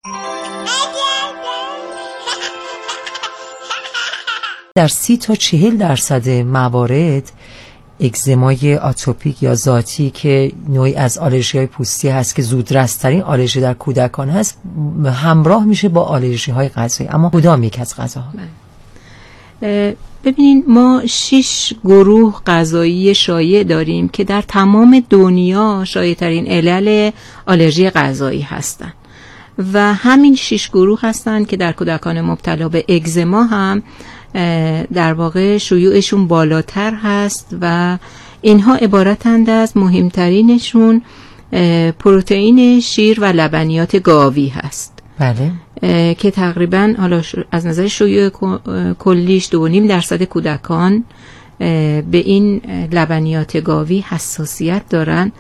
در 30 تا 40% موارد اگزمای آتوپیک یا ذاتی که نوعی از آلرژی‌های پوستی هست که زودرس‌ترین آلرژی در کودکان هست همراه میشه با آلرژی‌های غذایی. اما کدام یک از غذاها؟ ببینین ما 6 گروه غذایی شایع داریم که در تمام دنیا شایع‌ترین علل آلرژی غذایی هستند و همین 6 گروه هستند که در کودکان مبتلا به اگزما هم در واقع شیوعشون بالاتر هست و اینها عبارتند از مهمترینشون پروتئین شیر و لبنیات گاوی هست. بله. که تقریبا حالا از نظر شیوع کلیش 2.5% کودکان به این لبنیات گاوی حساسیت دارن.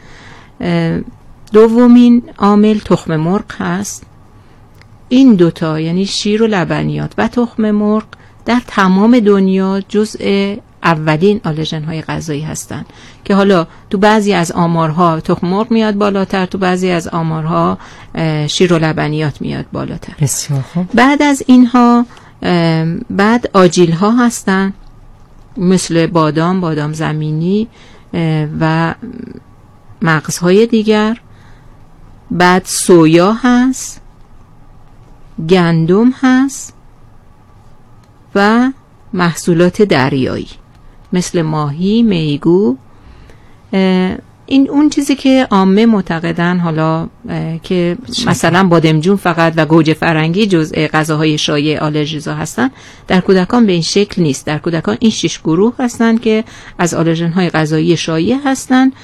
دومین عامل تخم مرغ هست. این دوتا یعنی شیر و لبنیات و تخم مرغ در تمام دنیا جزء اولین آلرژن های غذایی هستند که حالا تو بعضی از آمارها تخم مرغ میاد بالاتر، تو بعضی از آمارها شیر و لبنیات میاد بالاتر. بسیار خوب. بعد از اینها بعد آجیل ها هستن مثل بادام زمینی و مغزهای دیگر. بعد سویا هست، گندم هست و محصولات دریایی مثل ماهی، میگو. این اون چیزی که عامه معتقدن حالا که مثلا بادمجون فقط و گوجه فرنگی جزء غذاهای شایع آلرژیزا هستن، در کودکان به این شکل نیست. در کودکان این 6 گروه هستن که از آلرژن‌های غذایی شایع هستن